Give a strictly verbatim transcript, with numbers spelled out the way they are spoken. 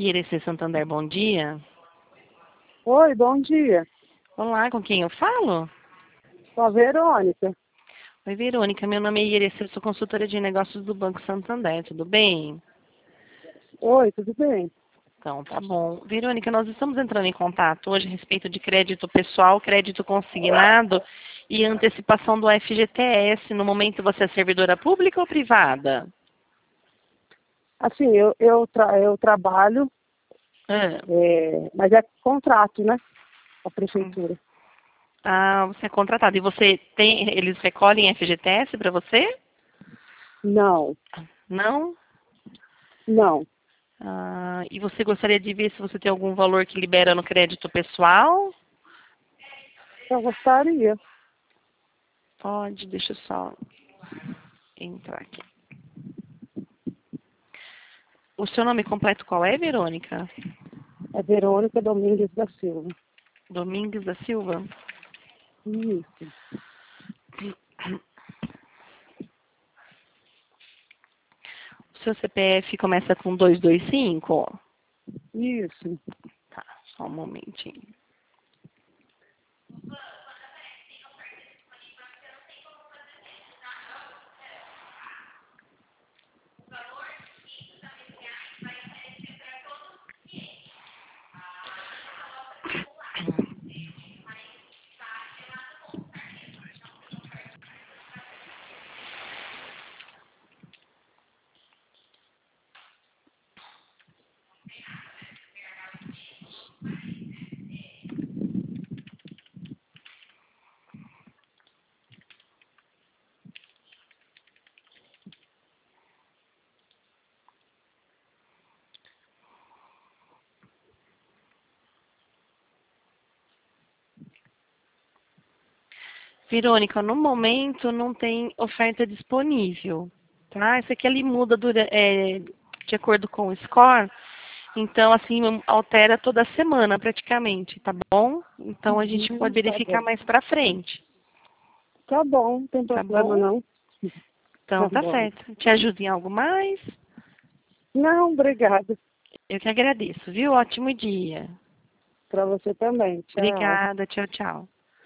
I R C Santander, bom dia. Oi, bom dia. Olá, com quem eu falo? Sou a Verônica. Oi, Verônica, meu nome é I R C, eu sou consultora de negócios do Banco Santander, tudo bem? Oi, tudo bem? Então, tá bom. Verônica, nós estamos entrando em contato hoje a respeito de crédito pessoal, crédito consignado e antecipação do F G T S. No momento, você é servidora pública ou privada? Assim, eu, eu, tra eu trabalho, Ah, é, mas é contrato, né? A prefeitura. ah, você é contratada. E você tem, eles recolhem F G T S para você? Não, Não? não. Ah, e você gostaria de ver se você tem algum valor que libera no crédito pessoal? Eu gostaria. Pode, deixa eu só entrar aqui. O seu nome completo qual é, Verônica? É Verônica Domingues da Silva. Domingues da Silva? Isso, O seu C P F começa com duzentos e vinte e cinco? isso. Tá, só um momentinho. Verônica, no momento não tem oferta disponível, tá? Isso aqui ele muda dura- é, de acordo com o score, então assim altera toda semana praticamente, tá bom? Então a gente Uhum, pode tá verificar bom. mais pra frente, Tá bom, não tem tá problema bom? não. Tá Então tá bom. certo. Te ajudo em algo mais? Não, obrigada. Eu que agradeço, viu? Ótimo dia. Para você também. Tchau. Obrigada, tchau, tchau.